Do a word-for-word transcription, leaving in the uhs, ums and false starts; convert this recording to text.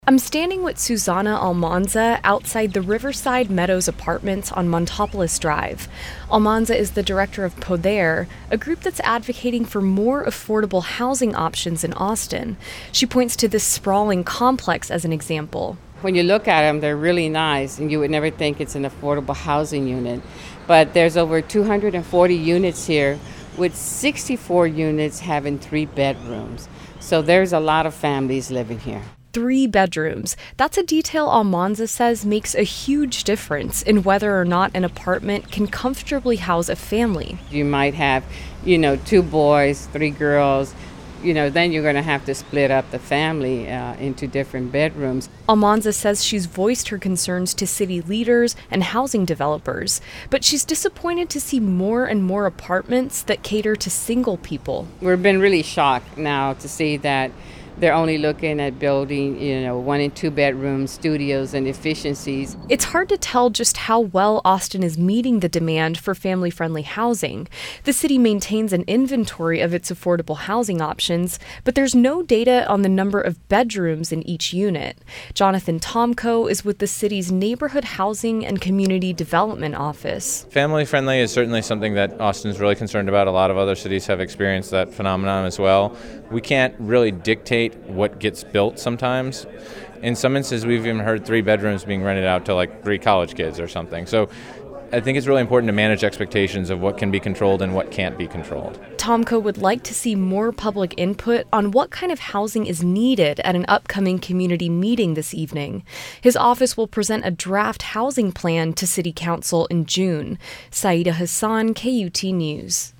I'm standing with Susana Almanza outside the Riverside Meadows Apartments on Montopolis Drive. Almanza is the director of Poder, a group that's advocating for more affordable housing options in Austin. She points to this sprawling complex as an example. When you look at them, they're really nice, and you would never think it's an affordable housing unit. But there's over two hundred forty units here, with sixty-four units having three bedrooms. So there's a lot of families living here. Three bedrooms. That's a detail Almanza says makes a huge difference in whether or not an apartment can comfortably house a family. You might have, you know, two boys, three girls. You know, then you're going to have to split up the family uh, into different bedrooms. Almanza says she's voiced her concerns to city leaders and housing developers, but she's disappointed to see more and more apartments that cater to single people. We've been really shocked now to see that they're only looking at building, you know, one and two bedroom studios and efficiencies. It's hard to tell just how well Austin is meeting the demand for family-friendly housing. The city maintains an inventory of its affordable housing options, but there's no data on the number of bedrooms in each unit. Jonathan Tomko is with the city's Neighborhood Housing and Community Development Office. Family-friendly is certainly something that Austin's really concerned about. A lot of other cities have experienced that phenomenon as well. We can't really dictate what gets built sometimes. In some instances, we've even heard three bedrooms being rented out to like three college kids or something. So I think it's really important to manage expectations of what can be controlled and what can't be controlled. Tomko would like to see more public input on what kind of housing is needed at an upcoming community meeting this evening. His office will present a draft housing plan to City Council in June. Saida Hassan, K U T News.